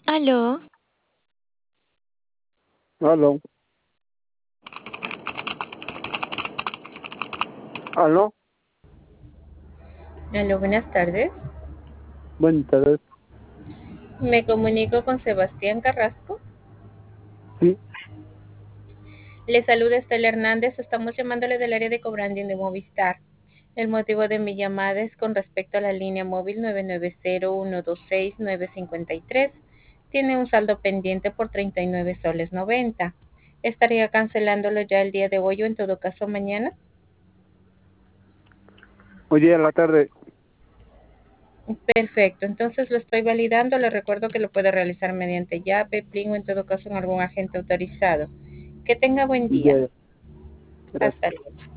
Aló, Aló, aló, Aló, buenas tardes. buenas tardes. Me comunico con Sebastián Carrasco. Sí, Le saluda Estela Hernández. Estamos llamándole del área de cobranding de Movistar. El motivo de mi llamada es con respecto a la línea móvil 990-126-953. Tiene un saldo pendiente por 39 soles 90. ¿Estaría cancelándolo ya el día de hoy o en todo caso mañana? hoy día en la tarde. Perfecto, entonces lo estoy validando. Le recuerdo que lo puede realizar mediante llave, PLIN o en todo caso en algún agente autorizado. Que tenga buen Ya, día. ya, gracias. Hasta luego.